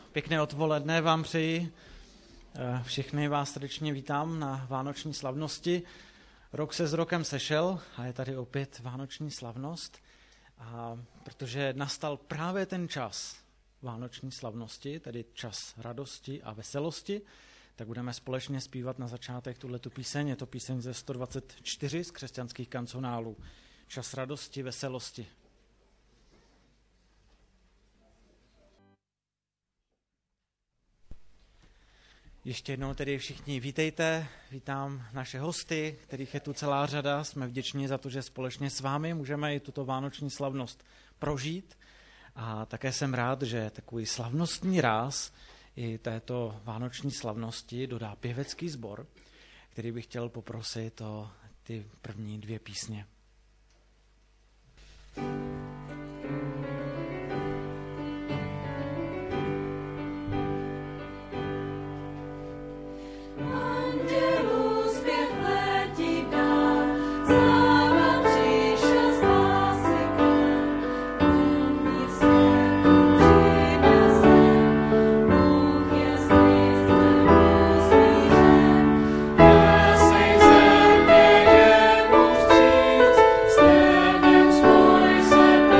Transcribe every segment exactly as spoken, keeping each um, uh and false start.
Pěkné odpoledne vám přeji. Všechny vás srdečně vítám na vánoční slavnosti. Rok se s rokem sešel a je tady opět vánoční slavnost. A protože nastal právě ten čas vánoční slavnosti, tedy čas radosti a veselosti, tak budeme společně zpívat na začátek tuhletu píseň. Je to píseň ze sto dvacet čtyři z křesťanských kancionálů. Čas radosti, veselosti. Ještě jednou tedy všichni vítejte, vítám naše hosty, kterých je tu celá řada. Jsme vděční za to, že společně s vámi můžeme i tuto vánoční slavnost prožít. A také jsem rád, že takový slavnostní ráz i této vánoční slavnosti dodá pěvecký sbor, který bych chtěl poprosit o ty první dvě písně. Step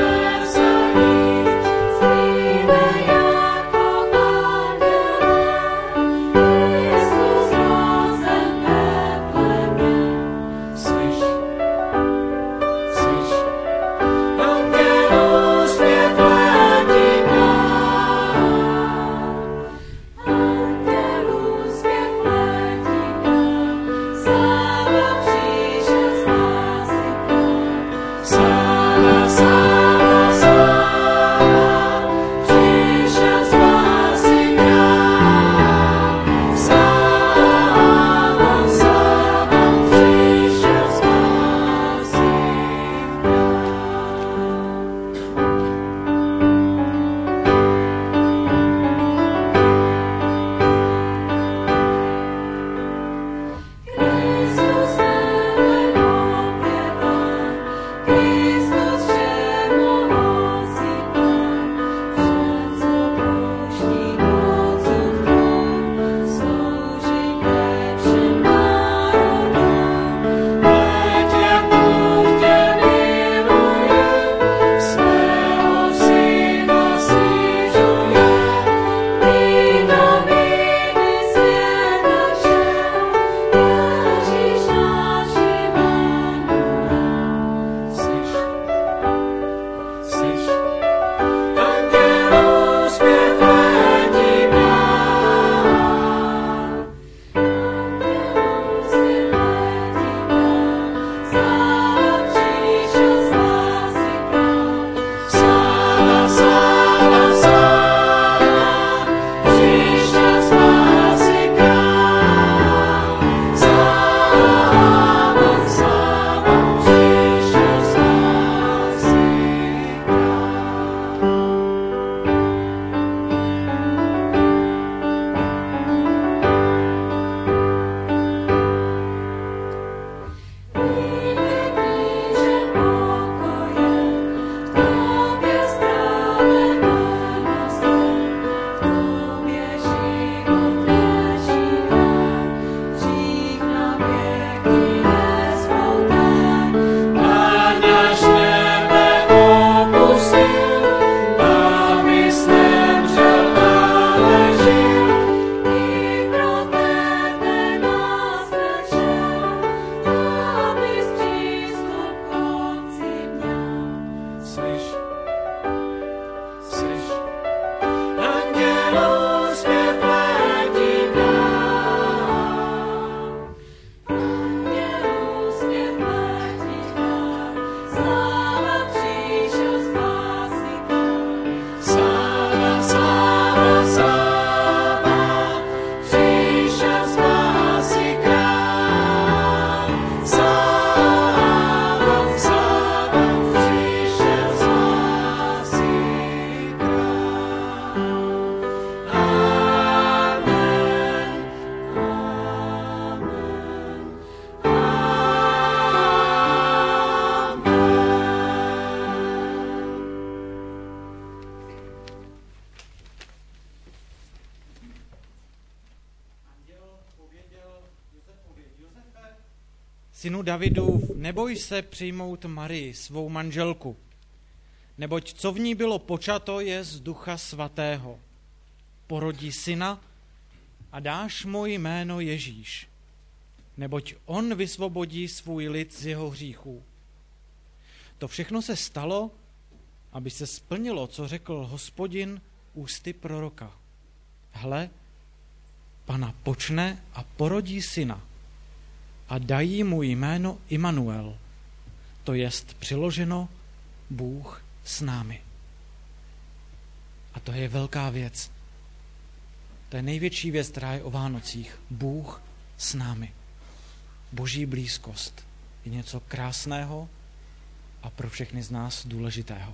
synu Davidův, neboj se přijmout Marii, svou manželku, neboť co v ní bylo počato, je z Ducha Svatého. Porodí syna a dáš mu jméno Ježíš, neboť on vysvobodí svůj lid z jeho hříchů. To všechno se stalo, aby se splnilo, co řekl Hospodin ústy proroka. Hle, Pana počne a porodí syna a dají mu jméno Immanuel, to jest přiloženo Bůh s námi. A to je velká věc. To je největší věc, která je o Vánocích. Bůh s námi. Boží blízkost je něco krásného a pro všechny z nás důležitého.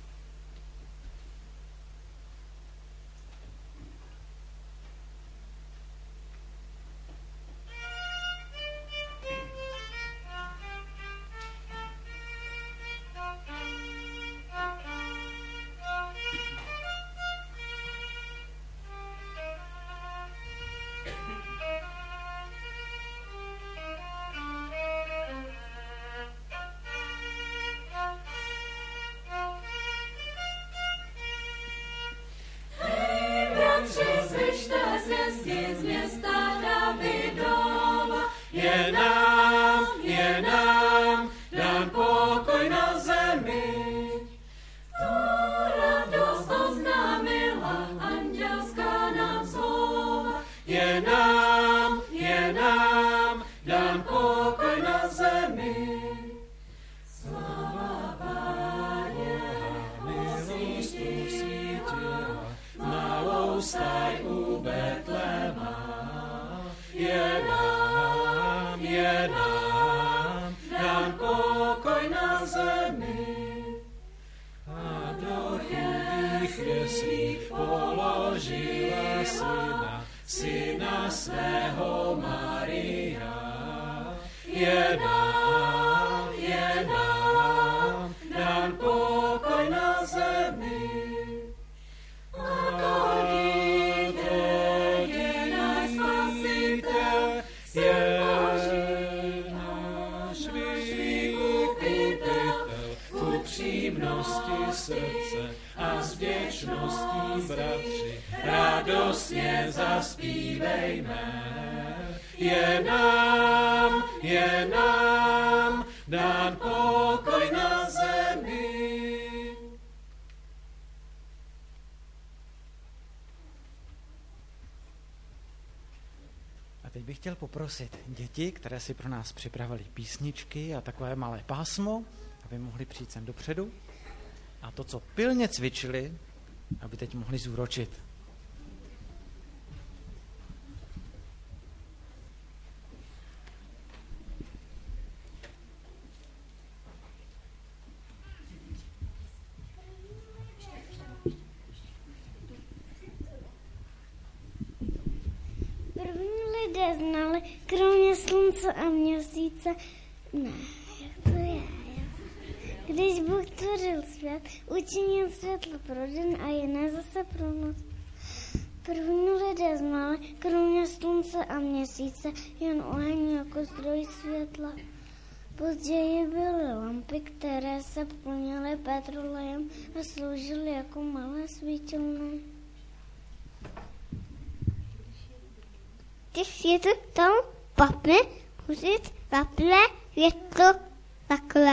Teď bych chtěl poprosit děti, které si pro nás připravili písničky a takové malé pásmo, aby mohli přijít sem dopředu a to, co pilně cvičili, aby teď mohli zúročit. Lidé znali, kromě slunce a měsíce, ne, jak to je, když Bůh tvořil svět, učinil světlo pro den a jiné zase pro noc. První lidé znali, kromě slunce a měsíce, jen oheň jako zdroj světla. Později byly lampy, které se plnily petrolejem a sloužily jako malé svítilny. Když je to tam papne, musíš papne, je to takhle.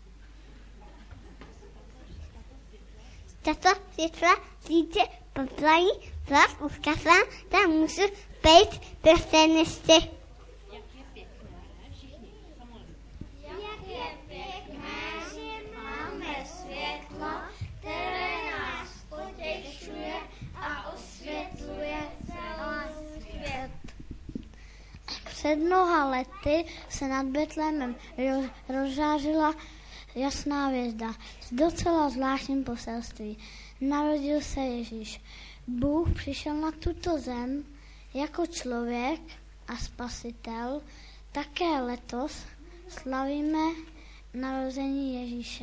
Tato světla sítě poplají, vlast uskazám, tam musí být prstenesti. Jak je pěkné, všichni, jak je pěkné, že máme světlo, které nás potěšuje a osvětluje celý svět. Před mnoha lety se nad Betlémem rozžářila jasná hvězda s docela zvláštním poselství. Narodil se Ježíš. Bůh přišel na tuto zem jako člověk a spasitel. Také letos slavíme narození Ježíše.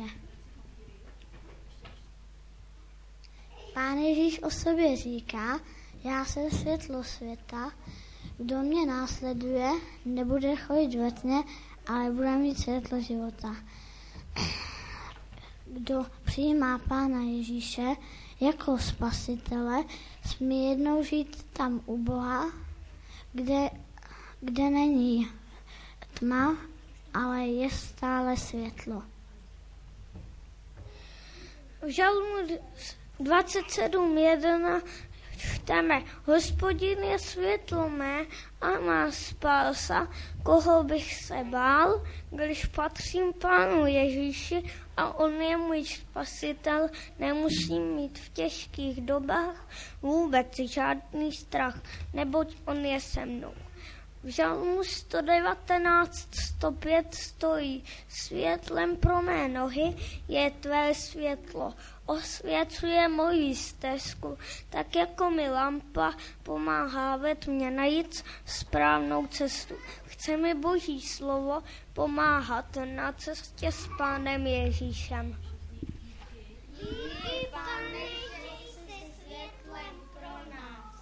Pán Ježíš o sobě říká, já jsem světlo světa, kdo mě následuje, nebude chodit ve tmě, ale bude mít světlo života. Kdo přijímá Pána Ježíše jako spasitele, smí jednou žít tam u Boha, kde, kde není tma, ale je stále světlo. V Žalmu dvacet sedm jedna čteme: Hospodin je světlo mé a má spása, koho bych se bál, když patřím Pánu Ježíši a on je můj spasitel, nemusím mít v těžkých dobách vůbec žádný strach, neboť on je se mnou. V Žalmu sto devatenáct sto pět stojí: Světlem pro mé nohy je tvé světlo, osvěcuje moji stezku, tak jako mi lampa pomáhá ve tmě najít správnou cestu. Chce mi Boží slovo pomáhat na cestě s Pánem Ježíšem. Díky, Pane, že jsi světlem pro nás.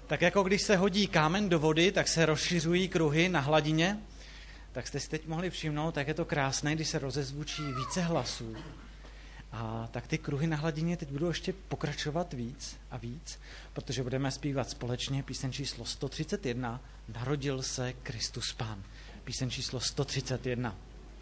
Tak jako když se hodí kámen do vody, tak se rozšiřují kruhy na hladině, tak jste si teď mohli všimnout, tak je to krásné, když se rozezvučí více hlasů. A tak ty kruhy na hladině teď budou ještě pokračovat víc a víc, protože budeme zpívat společně píseň číslo sto třicet jedna, Narodil se Kristus Pán. Píseň číslo sto třicet jedna.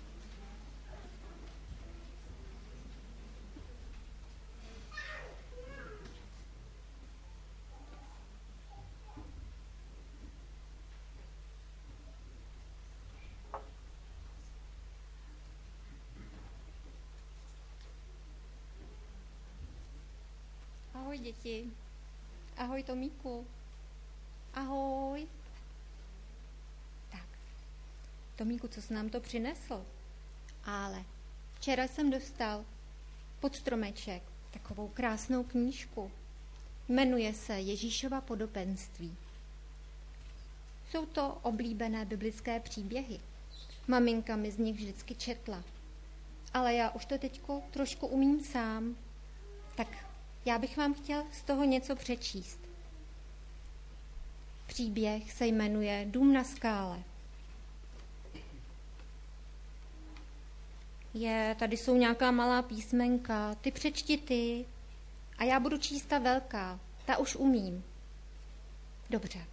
Ahoj děti. Ahoj Tomíku. Ahoj. Tak, Tomíku, co jsi nám to přinesl? Ale včera jsem dostal pod stromeček takovou krásnou knížku. Jmenuje se Ježíšova podobenství. Jsou to oblíbené biblické příběhy. Maminka mi z nich vždycky četla. Ale já už to teďko trošku umím sám. Tak já bych vám chtěl z toho něco přečíst. Příběh se jmenuje Dům na skále. Je, tady jsou nějaká malá písmenka, ty přečti ty. A já budu číst ta velká, ta už umím. Dobře.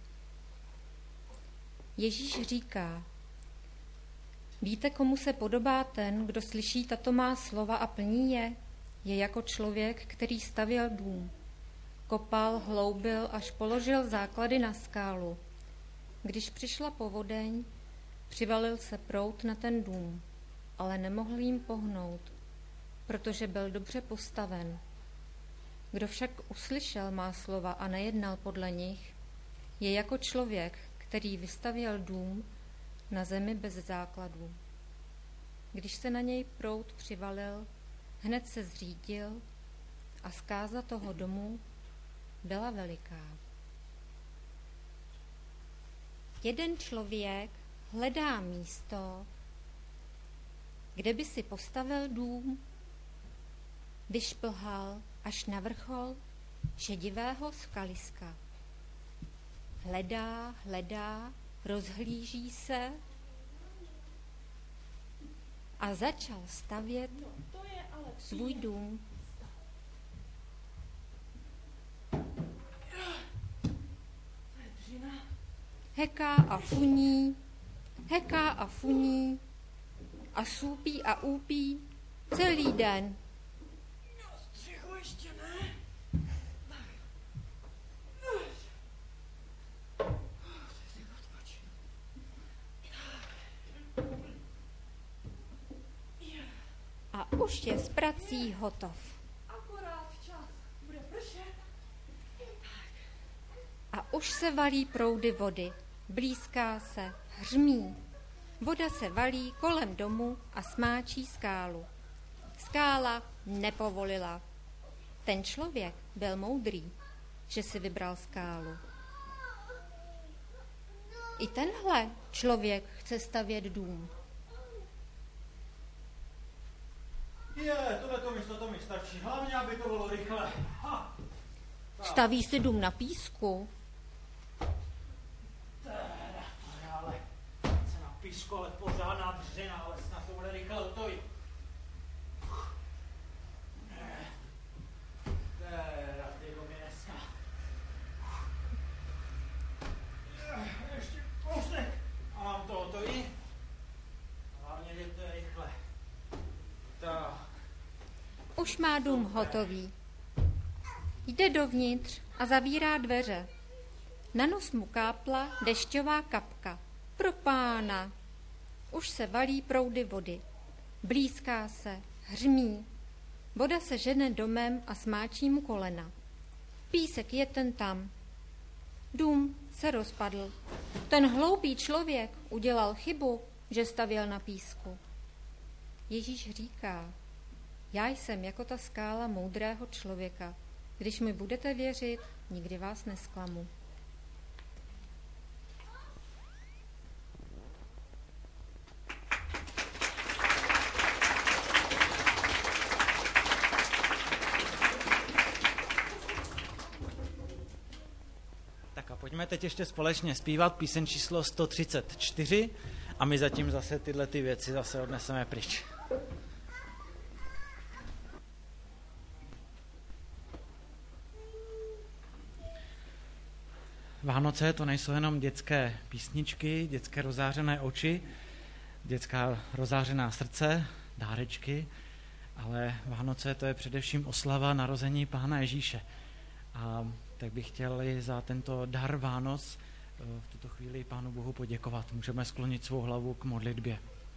Ježíš říká, víte, komu se podobá ten, kdo slyší tato má slova a plní je? Je jako člověk, který stavěl dům. Kopal, hloubil, až položil základy na skálu. Když přišla povodeň, přivalil se proud na ten dům, ale nemohl jim pohnout, protože byl dobře postaven. Kdo však uslyšel má slova a nejednal podle nich, je jako člověk, který vystavěl dům na zemi bez základů. Když se na něj proud přivalil, hned se zřídil a zkáza toho domu byla veliká. Jeden člověk hledá místo, kde by si postavil dům, vyšplhal až na vrchol šedivého skaliska. Hledá, hledá, rozhlíží se a začal stavět svůj dům. Heká a funí, heká a funí a súpí a úpí celý den. Střichu ještě ne. A už je s prací hotov. Akorát včas. Bude pršet. A už se valí proudy vody. Blízká se, hřmí. Voda se valí kolem domu a smáčí skálu. Skála nepovolila. Ten člověk byl moudrý, že si vybral skálu. I tenhle člověk chce stavět dům. Je, tohle to místo to mi stačí. Hlavně, aby to bylo rychle. Ha. Staví si dům na písku. Teda, ale se na písku, ale pořádná dřina, ale snad to bude rychle utojit. Teda, ty domy dneska. Ještě kousek. A mám to hotový. Hlavně, že to je rychle. Tak. Už má dům hotový. Jde dovnitř a zavírá dveře. Na nos mu kápla dešťová kapka. Pro pána. Už se valí proudy vody. Blízká se, hřmí. Voda se žene domem a smáčí mu kolena. Písek je ten tam. Dům se rozpadl. Ten hloupý člověk udělal chybu, že stavěl na písku. Ježíš říká, já jsem jako ta skála moudrého člověka. Když mi budete věřit, nikdy vás nesklamu. budeme teď ještě společně zpívat píseň číslo sto třicet čtyři a my zatím zase tyhle ty věci zase odneseme pryč. Vánoce to nejsou jenom dětské písničky, dětské rozářené oči, dětská rozářená srdce, dárečky, ale Vánoce to je především oslava narození Pána Ježíše. A tak bych chtěl i za tento dar Vánoc v tuto chvíli Pánu Bohu poděkovat. Můžeme sklonit svou hlavu k modlitbě.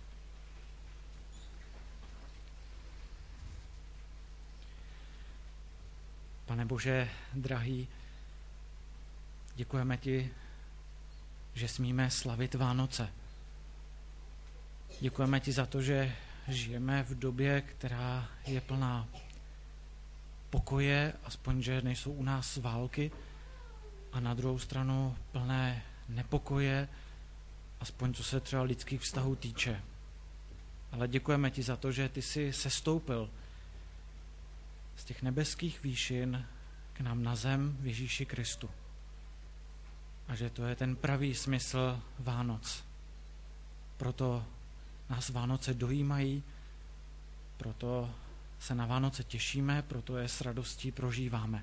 Pane Bože, drahý, děkujeme ti, že smíme slavit Vánoce. Děkujeme ti za to, že žijeme v době, která je plná pokoje, aspoň, že nejsou u nás války, a na druhou stranu plné nepokoje, aspoň co se třeba lidských vztahů týče. Ale děkujeme ti za to, že ty jsi sestoupil z těch nebeských výšin k nám na zem v Ježíši Kristu. A že to je ten pravý smysl Vánoc. Proto nás Vánoce dojímají, proto se na Vánoce těšíme, proto je s radostí prožíváme.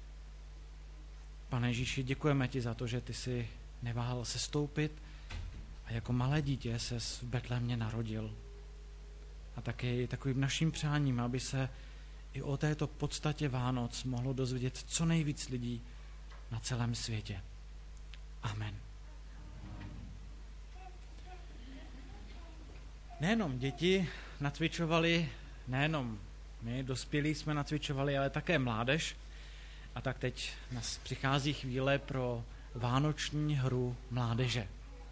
Pane Ježíši, děkujeme ti za to, že ty jsi neváhal sestoupit a jako malé dítě ses v Betlémě narodil. A taky takovým naším přáním, aby se i o této podstatě Vánoc mohlo dozvědět co nejvíc lidí na celém světě. Amen. Nejenom děti nacvičovali, nejenom my, dospělí jsme nacvičovali, ale také mládež. A tak teď nás přichází chvíle pro vánoční hru mládeže.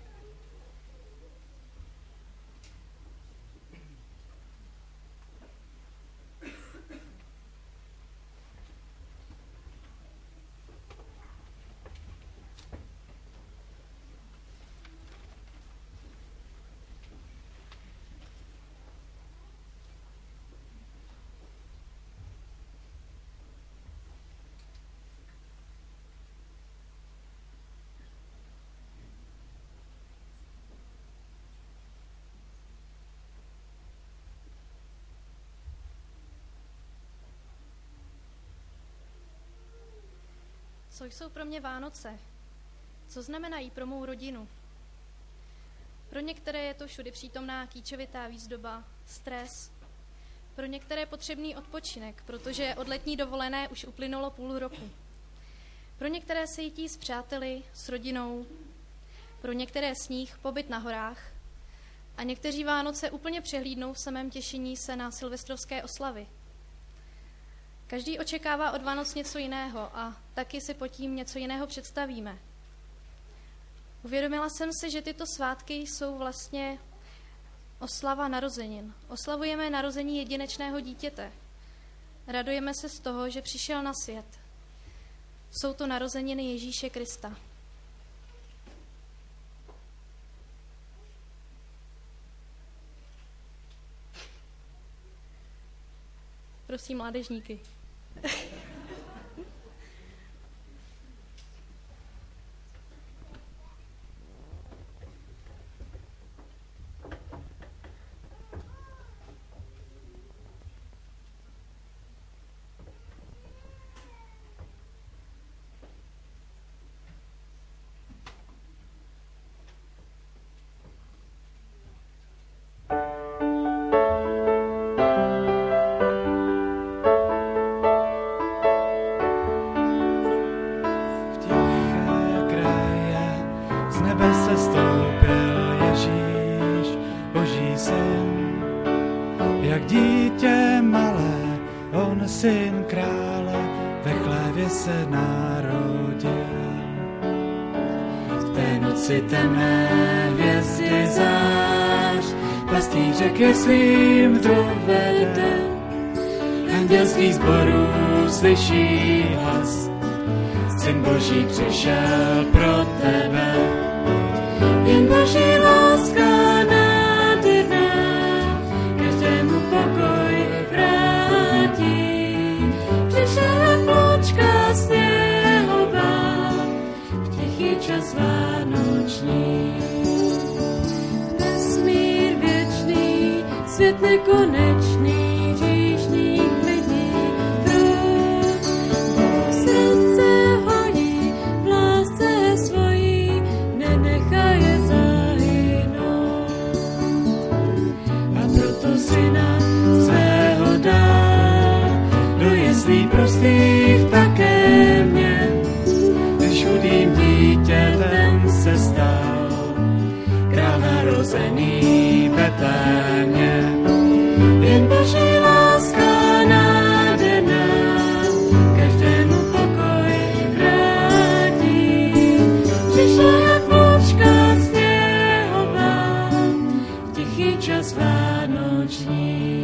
Co jsou pro mě Vánoce? Co znamenají pro mou rodinu? Pro některé je to všudy přítomná kýčovitá výzdoba, stres. Pro některé potřebný odpočinek, protože od letní dovolené už uplynulo půl roku. Pro některé sejítí s přáteli, s rodinou. Pro některé sníh, pobyt na horách. A někteří Vánoce úplně přehlídnou v samém těšení se na silvestrovské oslavy. Každý očekává od Vánoc něco jiného a taky si pod tím něco jiného představíme. Uvědomila jsem si, že tyto svátky jsou vlastně oslava narozenin. Oslavujeme narození jedinečného dítěte. Radujeme se z toho, že přišel na svět. Jsou to narozeniny Ježíše Krista. Prosím, mládežníky. Syn krále ve chlévě se narodil. V té noci temné hvězdy zář, pastýře ke svým dovede. Andělských sborů slyší hlas, Syn Boží přišel pro tebe. Jen Boží láska nádherná každému pokoj vrátí. Přišla kločka sněhová, v tichý svět nekonečný hříšných lidí prut. Bůh srdce hojí v lásce svojí, nenechá je zahynout. A proto syna svého dál, do jeslí prostých také mě, když chudým dítětem se stal, král narozený v Betlémě. Jen Boží láska nádherná každému pokoj vrátí. Přišla jak vločka sněhová v tichý čas vánoční.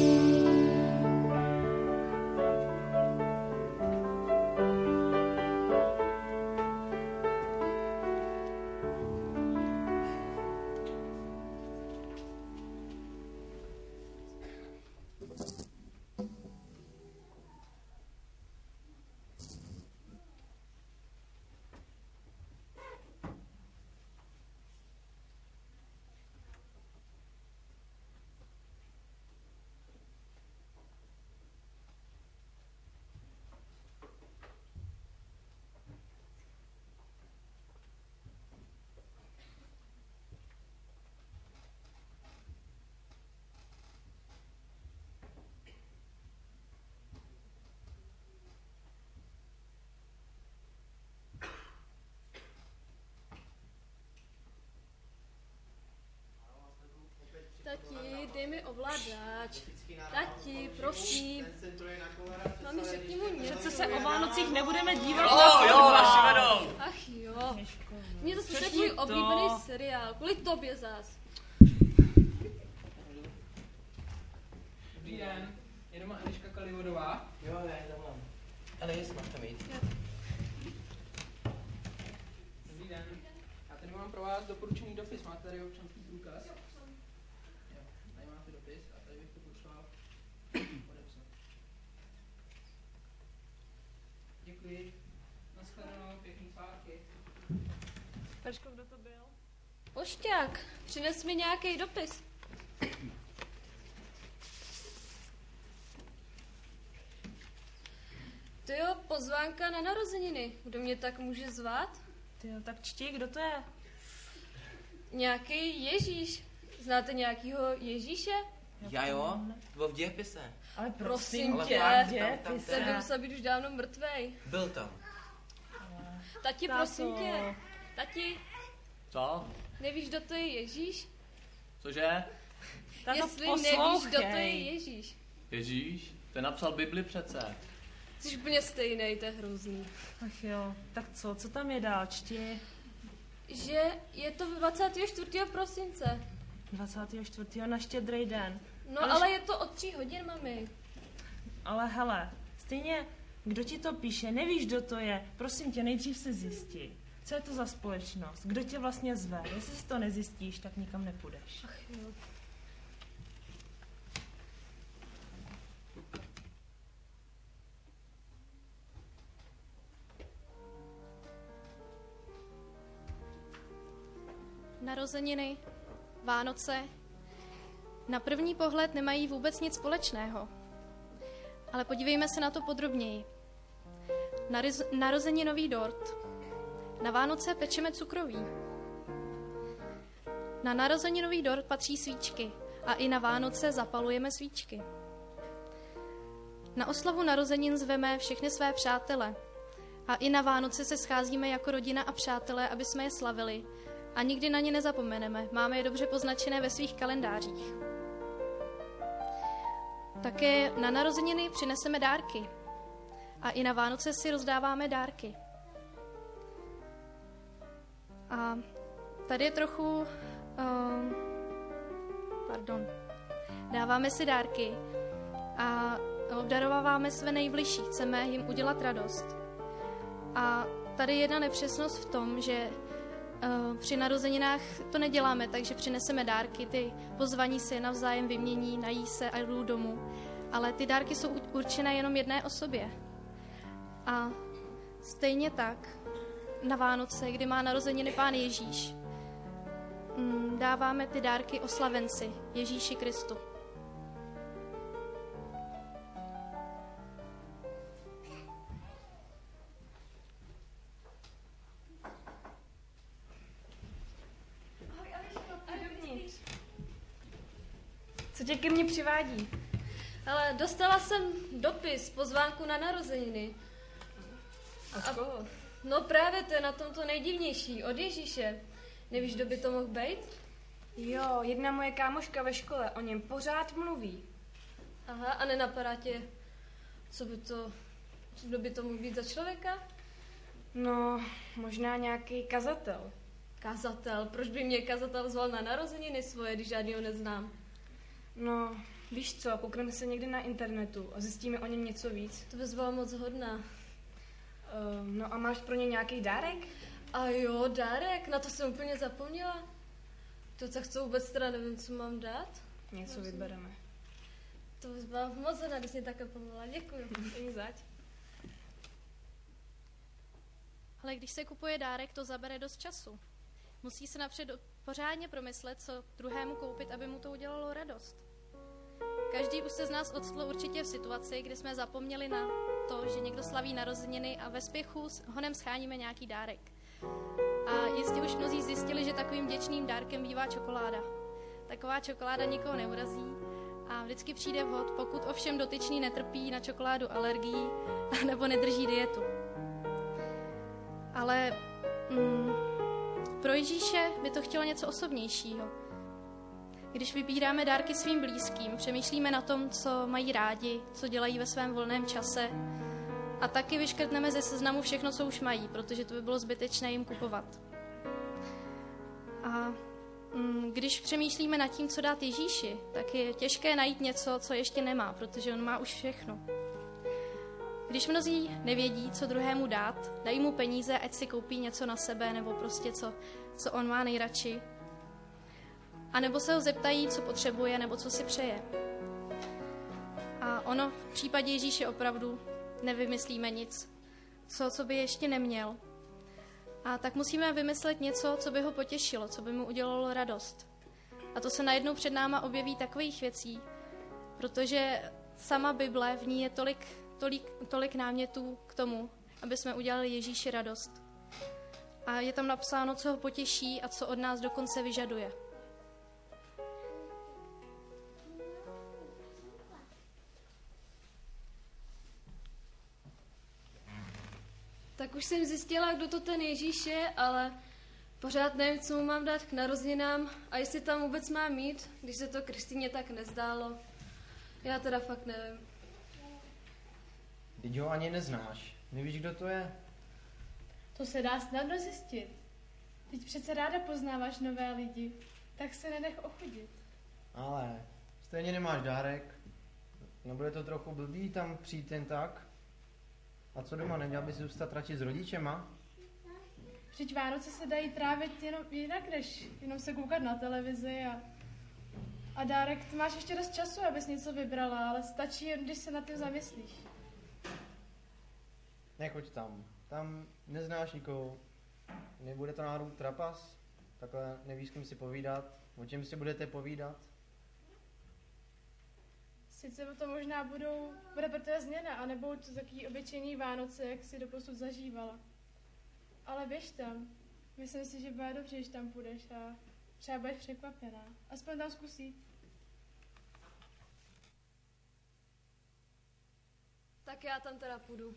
Tati, dej mi ovladač. Tati, prosím. Mami, řekni mu něco. Přece se o Vánocích nebudeme dívat jo, na fotbal. Jo, Ach jo. Mně to slyšet tvůj oblíbený seriál. Kvůli tobě zás. Dobrý den. Je doma Eliška Kalivodová? Jo, já je zavolám. Ale jestli máš tam jít. Dobrý den. Já tady mám pro vás doporučený dopis. Máte tady občanský průkaz? Jo, tady máte dopis a tady bych to potřeboval podepsat. Děkuji. Naschledanou, pěkný svátky. Pačko, kdo to byl? Pošťák, přines mi nějaký dopis. Tyjo, pozvánka na narozeniny. Kdo mě tak může zvát? Tyjo, tak čti, kdo to je? Nějaký Ježíš. Znáte nějakýho Ježíše? Já jo, to bylo v dějepise. Ale prosím Ale tě, fakt, tam, tam, ten by tam, musel být už dávno mrtvej. byl tam. Tati, Táto. prosím tě. Tati, Co? nevíš, kdo to je Ježíš? Cože? Táto, Jestli nevíš, kdo to je poslouchej. Ježíš. Ježíš? Ten napsal Bibli přece. Jsi úplně stejnej, to je hrozný. Ach jo, tak co, co tam je dál, čti? Že je to dvacátého čtvrtého prosince. dvacátého čtvrtého na Štědrý den. No Ale ale je to od tří hodin, mami. Ale hele, stejně, kdo ti to píše, nevíš, kdo to je, prosím tě, nejdřív se zjistí. Co je to za společnost? Kdo tě vlastně zve? Jestli si to nezjistíš, tak nikam nepůjdeš. Ach jo. Narozeniny, Vánoce, na první pohled nemají vůbec nic společného. Ale podívejme se na to podrobněji. Nariz, narozeninový dort. Na Vánoce pečeme cukroví. Na narozeninový dort patří svíčky a i na Vánoce zapalujeme svíčky. Na oslavu narozenin zveme všechny své přátele a i na Vánoce se scházíme jako rodina a přátelé, aby jsme je slavili a nikdy na ně nezapomeneme. Máme je dobře poznačené ve svých kalendářích. Také na narozeniny přineseme dárky a i na Vánoce si rozdáváme dárky. A tady je trochu... Um, pardon. Dáváme si dárky a obdarováváme své nejbližší. Chceme jim udělat radost. A tady je jedna nepřesnost v tom, že uh, při narozeninách to neděláme, takže přineseme dárky, ty pozvaní si navzájem vymění, nají se a jdou domů. Ale ty dárky jsou určené jenom jedné osobě. A stejně tak na Vánoce, kdy má narozeniny Pán Ježíš, dáváme ty dárky oslavenci Ježíši Kristu. Co tě ke mně přivádí? Ale dostala jsem dopis, pozvánku na narozeniny. A z koho? No právě to je na tom to nejdivnější, od Ježíše. Nevíš, kdo by to mohl být? Jo, jedna moje kámoška ve škole o něm pořád mluví. Aha, a nenapadá tě, co by to, kdo by to mohl být za člověka? No, možná nějaký kazatel. Kazatel? Proč by mě kazatel zval na narozeniny svoje, když žádnýho neznám? No, víš co, koukneme se někde na internetu a zjistíme o něm něco víc. To bys byla moc hodná. Uh, no a máš pro ně nějaký dárek? A jo, dárek, na to jsem úplně zapomněla. To tak co vůbec teda nevím, co mám dát. Něco Prosím. vybereme. To bys byla moc hodná, když mě takhle pomohla. Děkuju. Děkuji zač. Ale když se kupuje dárek, to zabere dost času. Musí se napřed pořádně promyslet, co druhému koupit, aby mu to udělalo radost. Každý už se z nás odstl určitě v situaci, kdy jsme zapomněli na to, že někdo slaví narozeniny a ve spěchu honem scháníme nějaký dárek. A jistě už mnozí zjistili, že takovým vděčným dárkem bývá čokoláda. Taková čokoláda nikoho neurazí a vždycky přijde vhod, pokud ovšem dotyčný netrpí na čokoládu alergií nebo nedrží dietu. Ale mm, pro Ježíše by to chtělo něco osobnějšího. Když vybíráme dárky svým blízkým, přemýšlíme na tom, co mají rádi, co dělají ve svém volném čase a taky vyškrtneme ze seznamu všechno, co už mají, protože to by bylo zbytečné jim kupovat. A mm, když přemýšlíme nad tím, co dát Ježíši, tak je těžké najít něco, co ještě nemá, protože on má už všechno. Když mnozí nevědí, co druhému dát, dají mu peníze, ať si koupí něco na sebe, nebo prostě co, co on má nejradši. A nebo se ho zeptají, co potřebuje, nebo co si přeje. A ono v případě Ježíše opravdu nevymyslíme nic, co, co by ještě neměl. A tak musíme vymyslet něco, co by ho potěšilo, co by mu udělalo radost. A to se najednou před náma objeví takových věcí, protože sama Bible, v ní je tolik, tolik, tolik námětů k tomu, aby jsme udělali Ježíši radost. A je tam napsáno, co ho potěší a co od nás dokonce vyžaduje. Tak už jsem zjistila, kdo to ten Ježíš je, ale pořád nevím, co mu mám dát k narozeninám a jestli tam vůbec mám mít, když se to Kristýně tak nezdálo. Já teda fakt nevím. Teď ho ani neznáš. Nevíš, kdo to je? To se dá snadno zjistit. Teď přece ráda poznáváš nové lidi, tak se nenech ochudit. Ale stejně nemáš dárek. Nebude to trochu blbý tam přijít jen tak? A co doma, neměl bys zůstat radši s rodičema? Vždyť Vánoce se dají trávit jenom jinak, než jenom se koukat na televizi a, a dárek, ty máš ještě dost času, abys něco vybrala, ale stačí jen, když se na tím zamyslíš. Nechoď tam. Tam neznáš nikoho. Nebude to náhodou trapas? Takhle nevíš, s kým si povídat? O čem si budete povídat? Sice to možná budou, bude pro tebe změna a nebudou to takový obyčejný Vánoce, jak si doposud zažívala. Ale běž tam. Myslím si, že bude dobře, když tam půjdeš a třeba budeš překvapená. Aspoň tam zkusí. Tak já tam teda půjdu.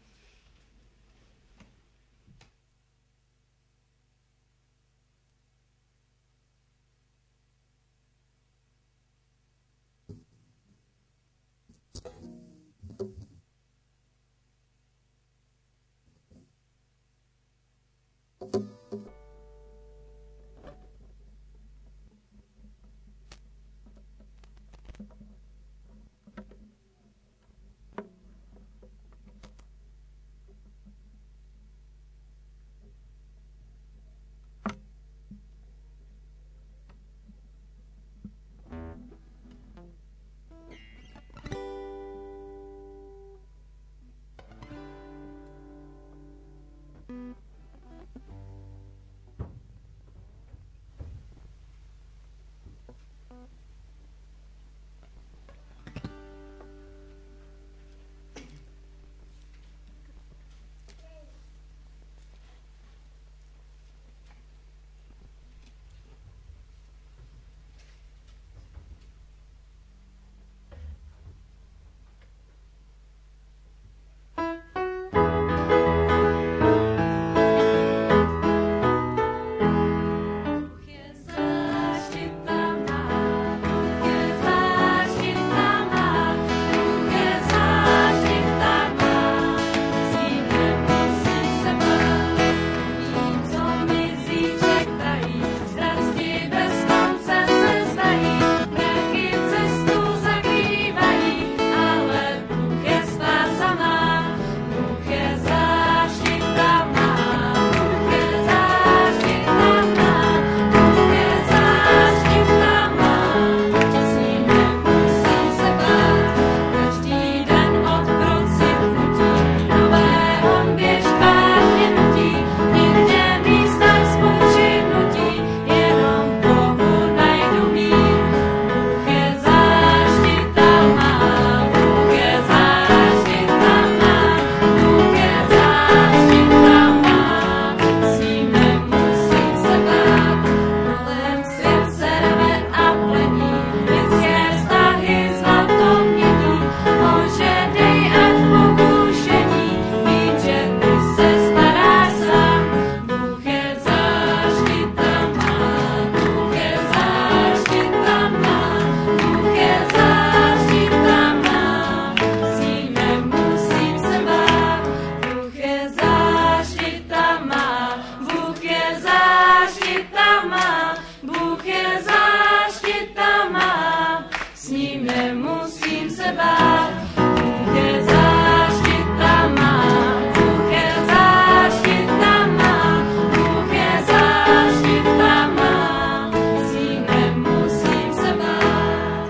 nemusím se bát. Bůh je záštita má, Bůh je záštita má, Bůh je záštita má, s ním nemusím se bát.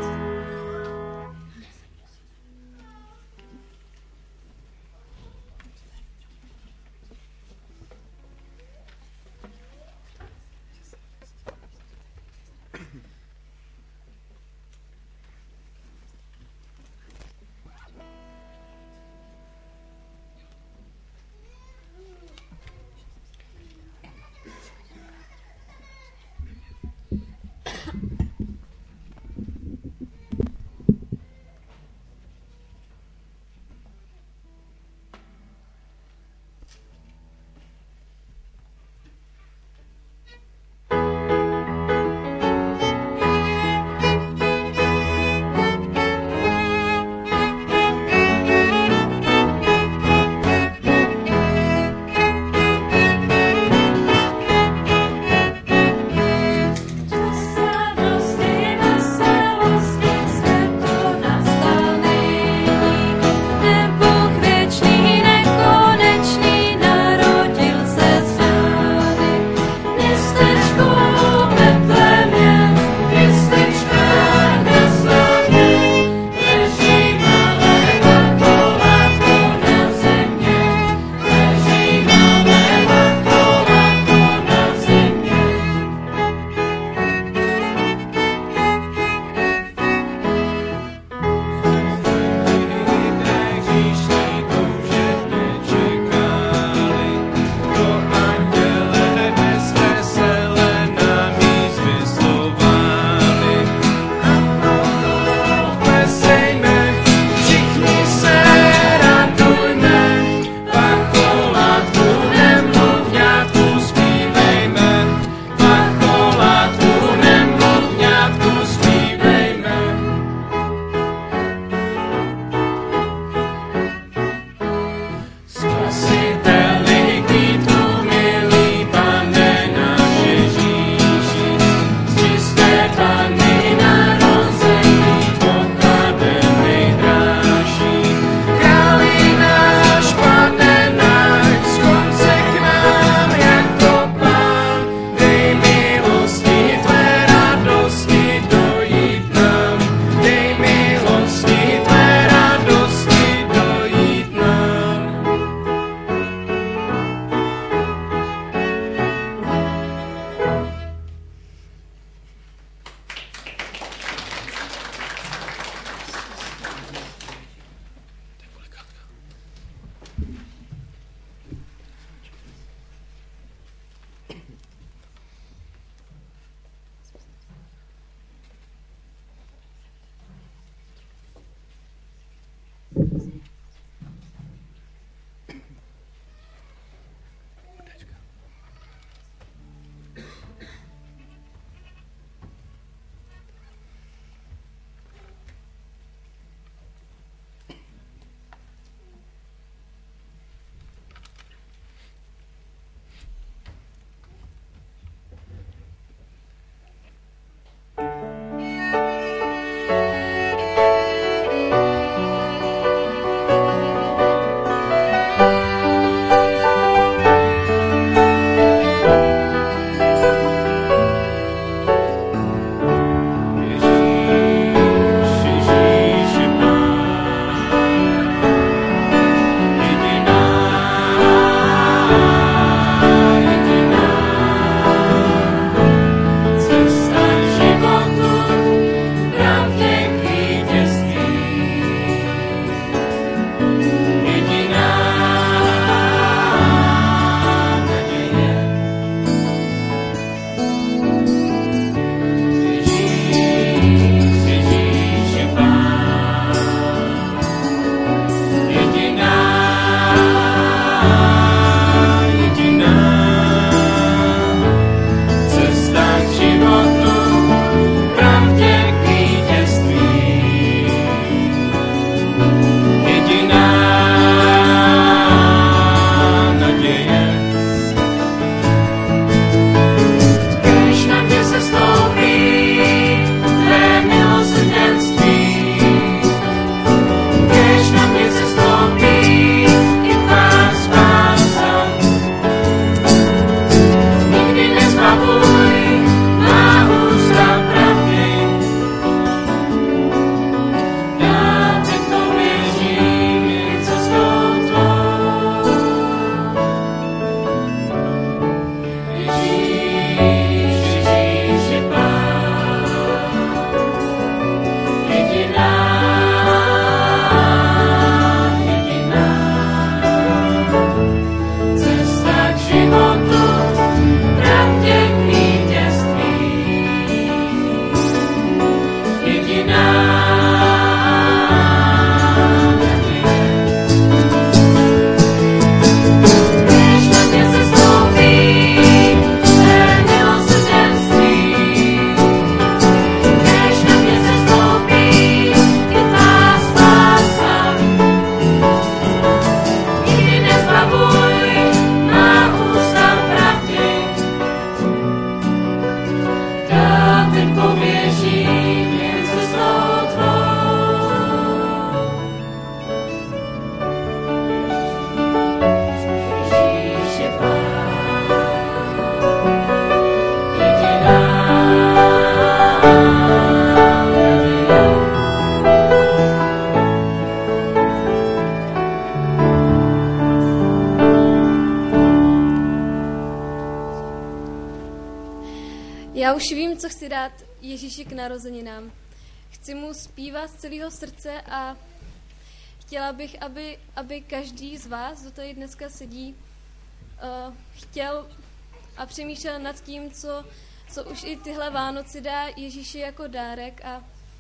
Já už vím, co chci dát Ježíši k narozeninám. Chci mu zpívat z celého srdce a chtěla bych, aby, aby každý z vás, kdo tady dneska sedí, uh, chtěl a přemýšlel nad tím, co, co už i tyhle Vánoci dá Ježíši jako dárek a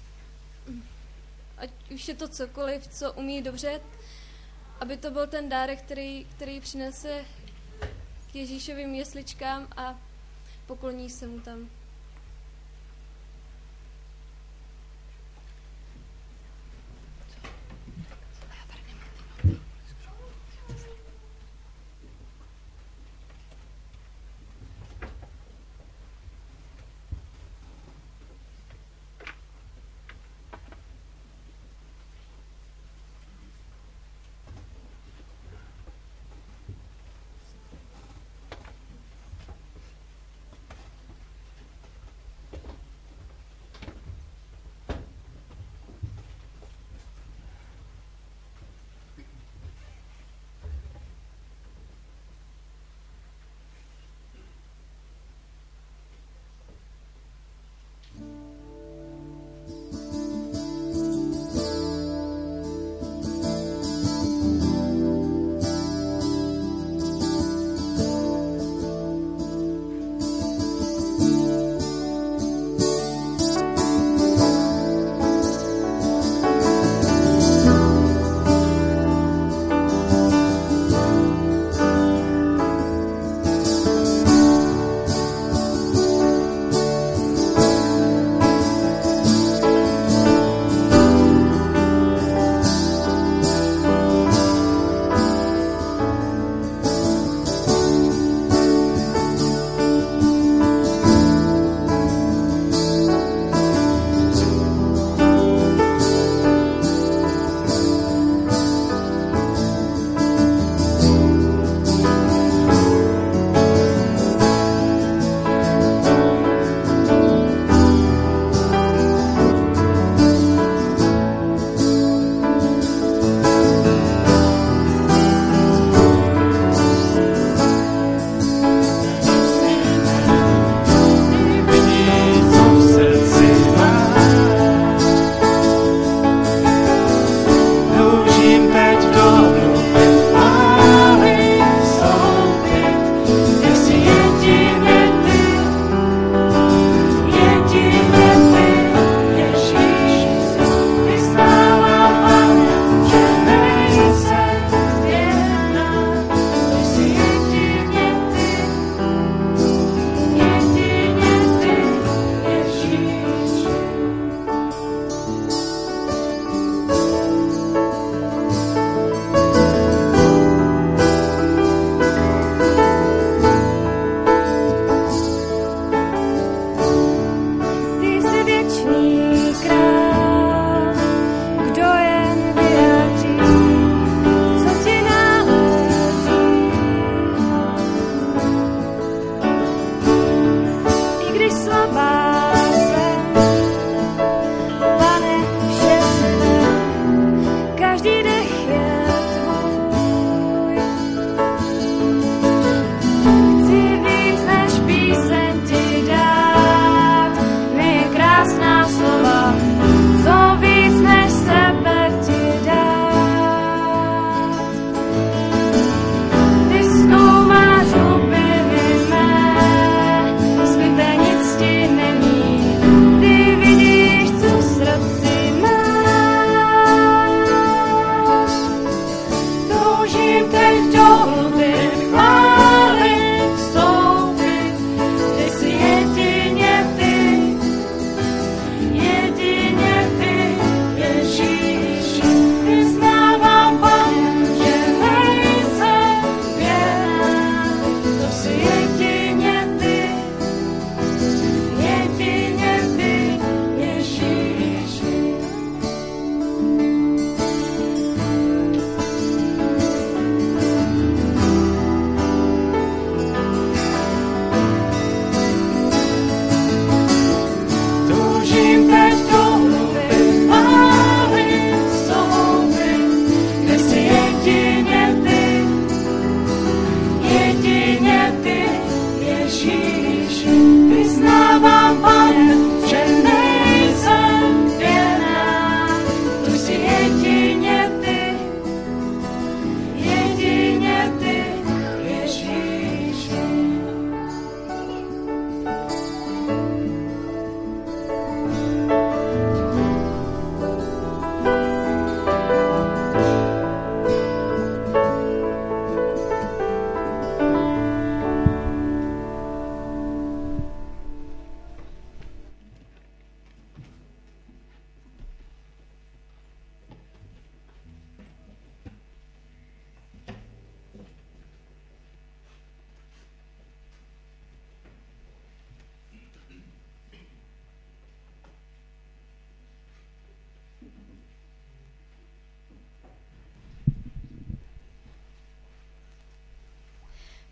ať už je to cokoliv, co umí dobře, aby to byl ten dárek, který, který přinese k Ježíšovým jesličkám a pokloní se mu tam.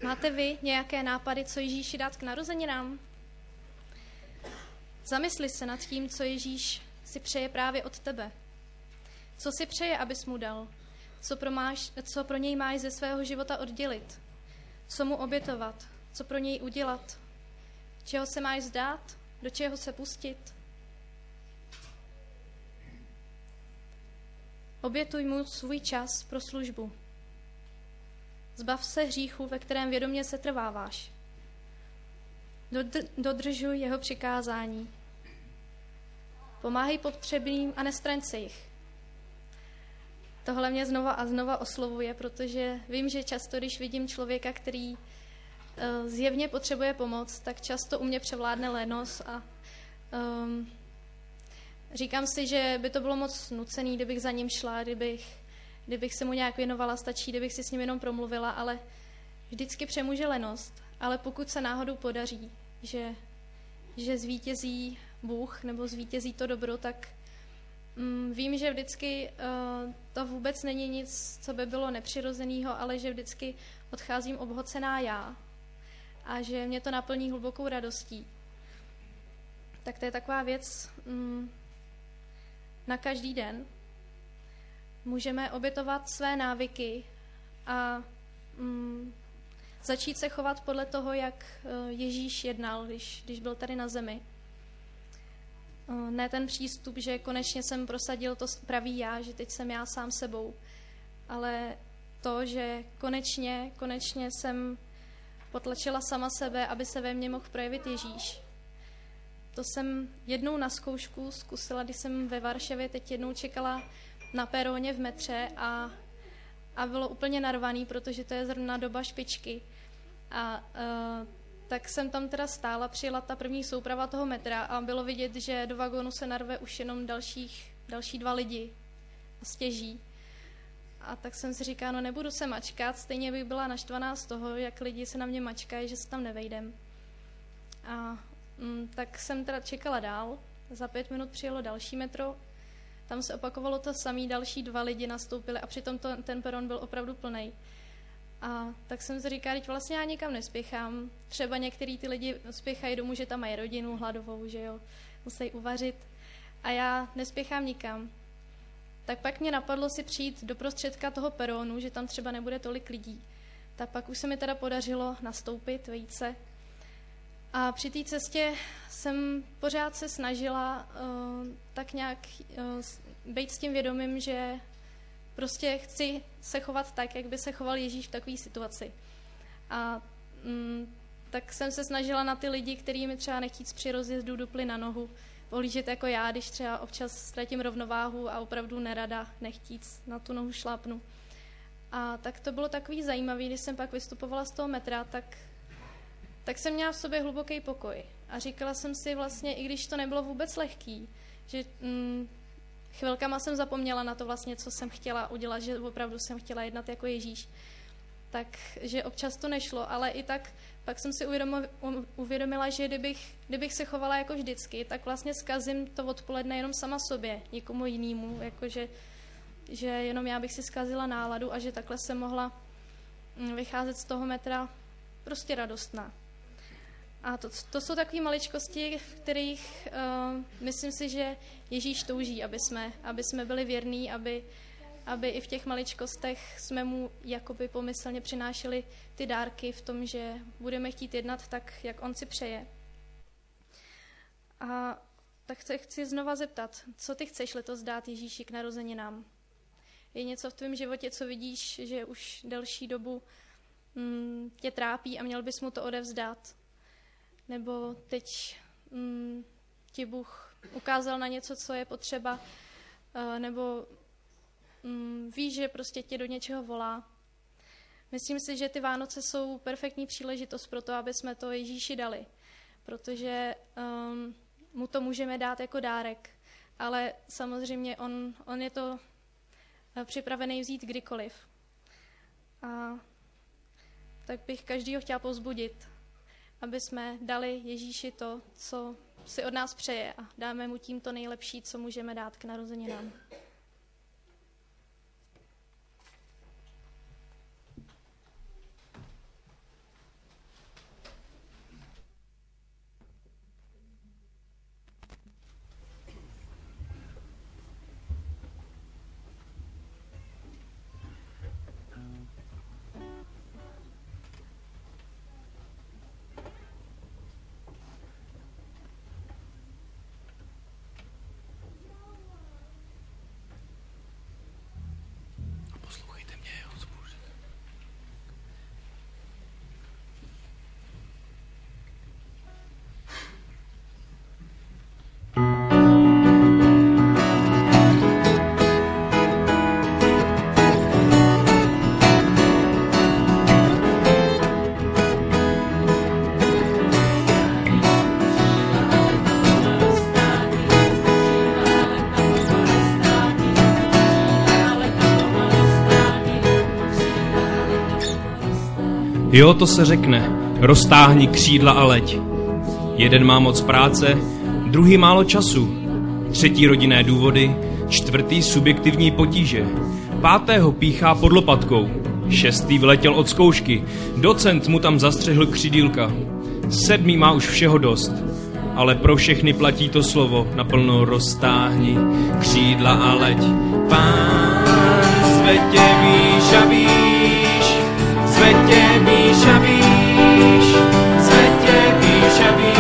Máte vy nějaké nápady, co Ježíši dát k narozeninám? Zamysli se nad tím, co Ježíš si přeje právě od tebe. Co si přeje, abys mu dal? Co pro, máš, co pro něj máš ze svého života oddělit? Co mu obětovat? Co pro něj udělat? Čeho se máš vzdát? Do čeho se pustit? Obětuj mu svůj čas pro službu. Zbav se hříchu, ve kterém vědomě se trváváš. Dodr- dodržuj jeho přikázání. Pomáhej potřebným a nestraň se jich. Tohle mě znova a znova oslovuje, protože vím, že často, když vidím člověka, který uh, zjevně potřebuje pomoc, tak často u mě převládne lenost a um, říkám si, že by to bylo moc nucený, kdybych za ním šla, kdybych, kdybych se mu nějak věnovala, stačí, kdybych si s ním jenom promluvila, ale vždycky přemůže lenost. Ale pokud se náhodou podaří, že, že zvítězí Bůh nebo zvítězí to dobro, tak mm, vím, že vždycky uh, to vůbec není nic, co by bylo nepřirozeného, ale že vždycky odcházím obhocená já a že mě to naplní hlubokou radostí. Tak to je taková věc mm, na každý den. Můžeme obětovat své návyky a mm, začít se chovat podle toho, jak Ježíš jednal, když, když byl tady na zemi. Ne ten přístup, že konečně jsem prosadil to pravý já, že teď jsem já sám sebou, ale to, že konečně, konečně jsem potlačila sama sebe, aby se ve mně mohl projevit Ježíš. To jsem jednou na zkoušku zkusila, když jsem ve Varšavě teď jednou čekala na peroně v metře a, a bylo úplně narvaný, protože to je zrovna doba špičky. A uh, tak jsem tam teda stála, přijela ta první souprava toho metra a bylo vidět, že do vagónu se narve už jenom dalších, další dva lidi stěží. A tak jsem si říkala, no nebudu se mačkat, stejně bych byla naštvaná z toho, jak lidi se na mě mačkají, že se tam nevejdem. A mm, tak jsem teda čekala dál, za pět minut přijelo další metro, tam se opakovalo to samé, další dva lidi nastoupili a přitom to, ten peron byl opravdu plnej. A tak jsem si říkala, teď vlastně já nikam nespěchám. Třeba některý ty lidi spěchají domů, že tam mají rodinu hladovou, že jo, musí uvařit. A já nespěchám nikam. Tak pak mě napadlo si přijít do prostředka toho peronu, že tam třeba nebude tolik lidí. Tak pak už se mi teda podařilo nastoupit, vejít se. A při té cestě jsem pořád se snažila uh, tak nějak uh, být s tím vědomím, že prostě chci se chovat tak, jak by se choval Ježíš v takové situaci. A mm, tak jsem se snažila na ty lidi, který mi třeba nechtíc při rozjezdu dupli na nohu, pohlížet jako já, když třeba občas ztratím rovnováhu a opravdu nerada nechtíc na tu nohu šlápnu. A tak to bylo takový zajímavý, když jsem pak vystupovala z toho metra, tak, tak jsem měla v sobě hluboký pokoj. A říkala jsem si vlastně, i když to nebylo vůbec lehký, že mm, chvilkama jsem zapomněla na to vlastně, co jsem chtěla udělat, že opravdu jsem chtěla jednat jako Ježíš. Takže občas to nešlo, ale i tak pak jsem si uvědomila, že kdybych, kdybych se chovala jako vždycky, tak vlastně zkazím to odpoledne jenom sama sobě, nikomu jinému, jakože že jenom já bych si zkazila náladu a že takhle jsem mohla vycházet z toho metra prostě radostná. A to, to jsou takové maličkosti, v kterých uh, myslím si, že Ježíš touží, aby jsme, aby jsme byli věrní, aby, aby i v těch maličkostech jsme mu jakoby pomyslně přinášeli ty dárky v tom, že budeme chtít jednat tak, jak on si přeje. A tak se chci znova zeptat, co ty chceš letos dát Ježíši k narozeninám? Je něco v tvém životě, co vidíš, že už delší dobu mm, tě trápí a měl bys mu to odevzdat? Nebo teď mm, ti Bůh ukázal na něco, co je potřeba, uh, nebo mm, víš, že prostě tě do něčeho volá. Myslím si, že ty Vánoce jsou perfektní příležitost pro to, aby jsme to Ježíši dali, protože um, mu to můžeme dát jako dárek, ale samozřejmě on, on je to připravený vzít kdykoliv. A tak bych každýho chtěla povzbudit, aby jsme dali Ježíši to, co si od nás přeje a dáme mu tím to nejlepší, co můžeme dát k narozeninám. Jo, to se řekne, roztáhni křídla a leď. Jeden má moc práce, druhý málo času, třetí rodinné důvody, čtvrtý subjektivní potíže, pátého píchá pod lopatkou, šestý vyletěl od zkoušky, docent mu tam zastřehl křidílka, sedmý má už všeho dost, ale pro všechny platí to slovo naplno roztáhni křídla a leď. Pán zve tě výš a výš, zve tě výš a výš, zve tě výš a výš.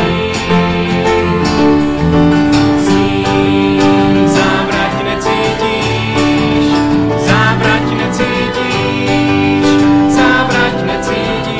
Zím závrať necítíš, závrať necítíš, závrať necítíš.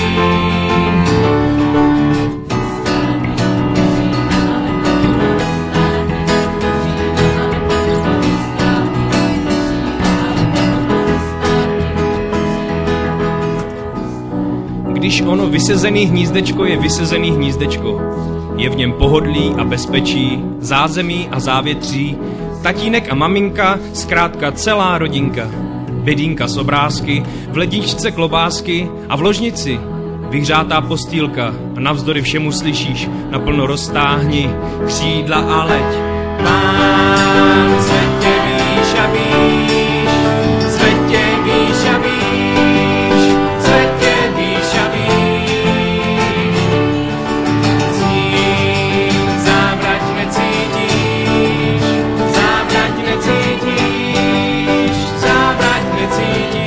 Když ono vysezený hnízdečko je vysezený hnízdečko. Je v něm pohodlí a bezpečí, zázemí a závětří, tatínek a maminka, zkrátka celá rodinka. Bedínka z obrázky, v ledničce klobásky a v ložnici vyhřátá postýlka a navzdory všemu slyšíš naplno roztáhni křídla a leď. Pán zve tě výš a výš, zve tě výš a výš, zve tě výš a výš. Zím závrať necítíš, závrať necítíš, závrať necítíš.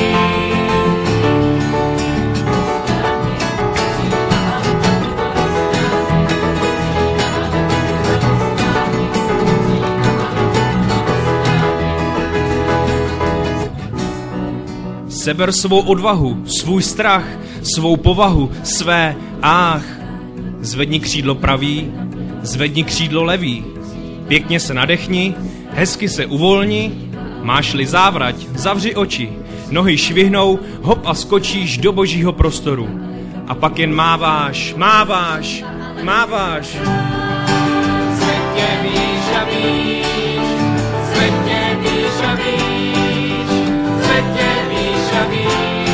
Seber svou odvahu, svůj strach, svou povahu, své ách. Zvedni křídlo pravý, zvedni křídlo levý. Pěkně se nadechni, hezky se uvolni, máš-li závrať, zavři oči. Nohy švihnou, hop a skočíš do božího prostoru. A pak jen máváš, máváš, máváš. Zvedně výš a výš, zvedně výš a výš, zvedně výš a výš.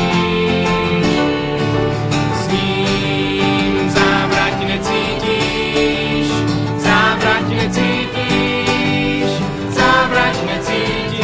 S ním závrať necítíš, závrať necítíš, závrať necítíš.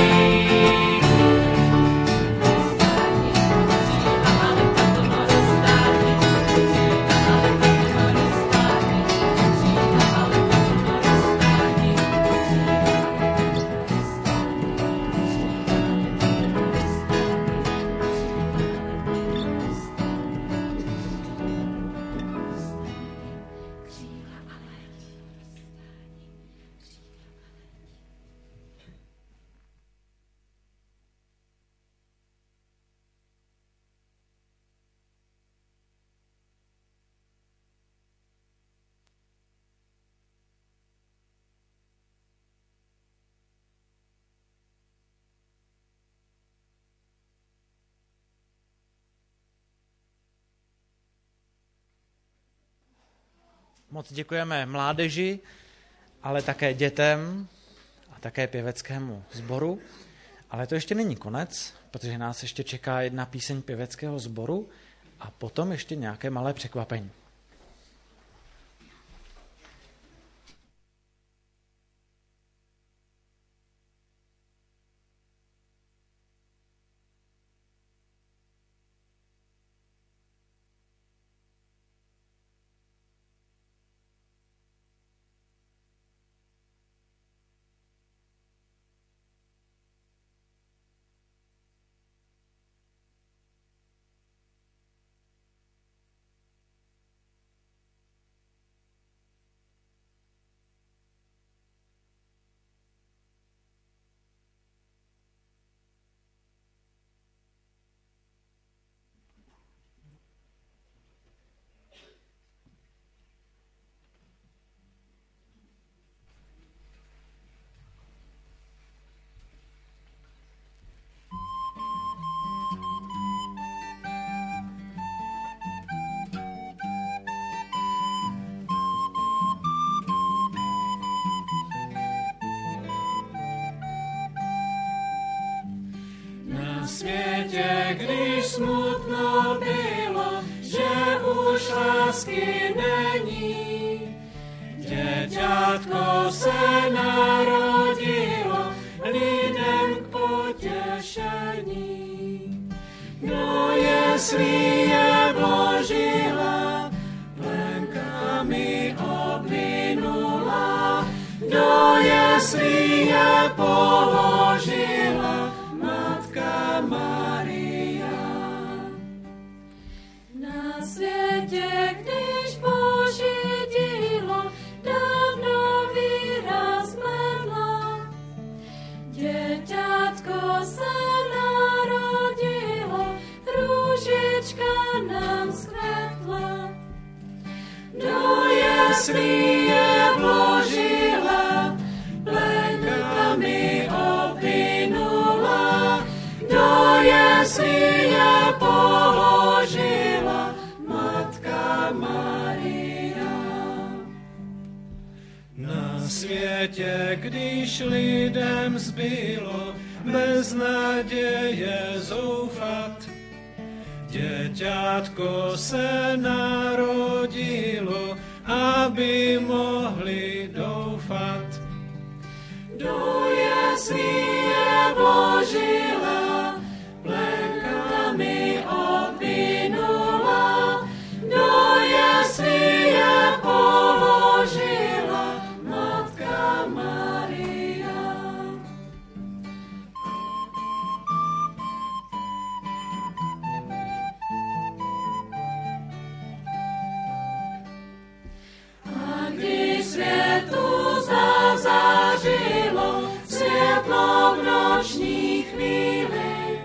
Moc děkujeme mládeži, ale také dětem a také pěveckému sboru. Ale to ještě není konec, protože nás ještě čeká jedna píseň pěveckého sboru a potom ještě nějaké malé překvapení. Na světě, když smutno by už lásky není. Děťátko se narodilo lidem k potěšení. Do jeslí je vložila, plenkami obvinula, do jeslí je položila Matka Maria. Na světě, když Boží dílo dávno výraz medla, děťátko se narodilo, růžička nám zkvetla. Do jeslí je vložila, plenkami obvinula, do jeslí je položila Matka Maria. Na světě, když lidem zbylo bez naděje zoufat, děťátko se narodilo, aby mohli doufat. Do jeslí je vložila, plenkami obvinula, do jeslí je položila Matka Maria. A když světu zazářilo světlo v noční chvíli,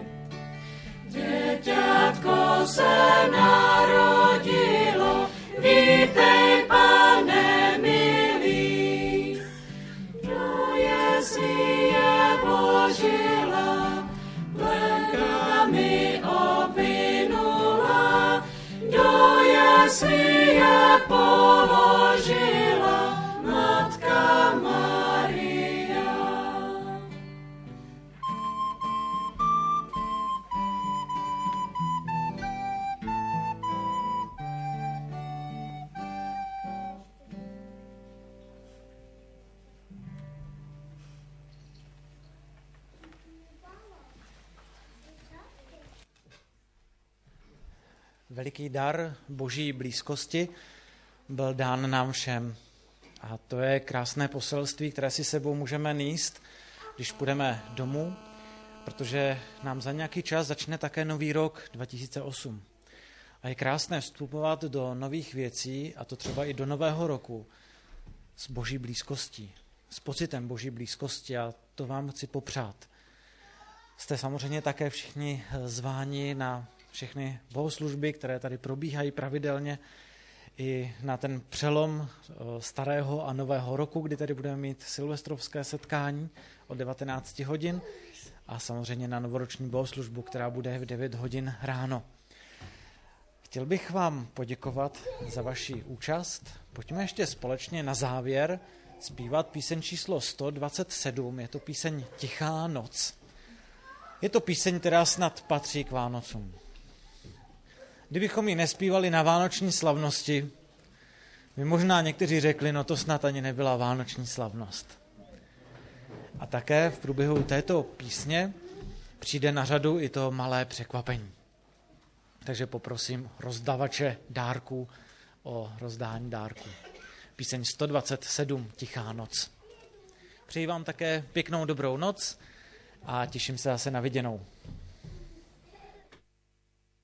děťátko se narodilo, vítej, Pane milý. Do jeslí je vložila, plenkami obvinula, do jeslí je položila Matka Maria. Veliký dar Boží blízkosti byl dán nám všem. A to je krásné poselství, které si sebou můžeme nést, když půjdeme domů, protože nám za nějaký čas začne také nový rok dva tisíce osm. A je krásné vstupovat do nových věcí, a to třeba i do nového roku, s Boží blízkostí, s pocitem Boží blízkosti, a to vám chci popřát. Jste samozřejmě také všichni zváni na všechny bohoslužby, které tady probíhají pravidelně, i na ten přelom starého a nového roku, kdy tady budeme mít silvestrovské setkání od devatenáct hodin a samozřejmě na novoroční bohoslužbu, která bude v devět hodin ráno. Chtěl bych vám poděkovat za vaši účast. Pojďme ještě společně na závěr zpívat píseň číslo sto dvacet sedm. Je to píseň Tichá noc. Je to píseň, která snad patří k Vánocům. Kdybychom ji nespívali na vánoční slavnosti, by možná někteří řekli, no to snad ani nebyla vánoční slavnost. A také v průběhu této písně přijde na řadu i to malé překvapení. Takže poprosím rozdavače dárků o rozdání dárků. Píseň sto dvacet sedm, Tichá noc. Přeji vám také pěknou dobrou noc a těším se zase na viděnou.